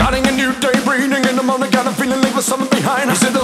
Starting a new day, breathing in the morning, got a feeling leaving something behind. He said